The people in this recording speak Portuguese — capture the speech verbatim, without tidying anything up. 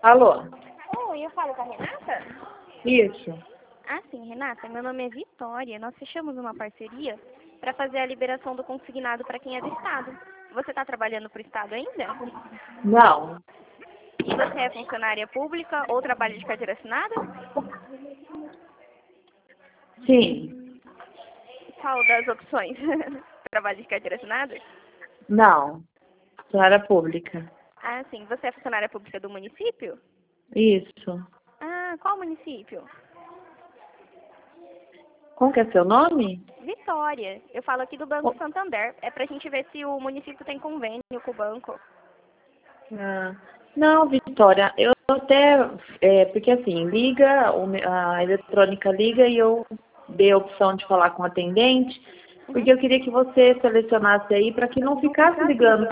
Alô? Oi, eu falo com a Renata? Isso. Ah, sim, Renata, meu nome é Vitória. Nós fechamos uma parceria para fazer a liberação do consignado para quem é do Estado. Você está trabalhando para o Estado ainda? Não. E você é funcionária pública ou trabalha de carteira assinada? Sim. Qual das opções? Trabalho de carteira assinada? Não. Funcionária pública. Ah, sim. Você é funcionária pública do município? Isso. Ah, qual município? Como que é seu nome? Vitória. Eu falo aqui do Banco Oh. Santander. É pra gente ver se o município tem convênio com o banco. Ah, não, Vitória, eu até, é, porque assim, liga, o me- a eletrônica liga e eu dei a opção de falar com o atendente, Uhum. porque eu queria que você selecionasse aí para que não ficasse ligando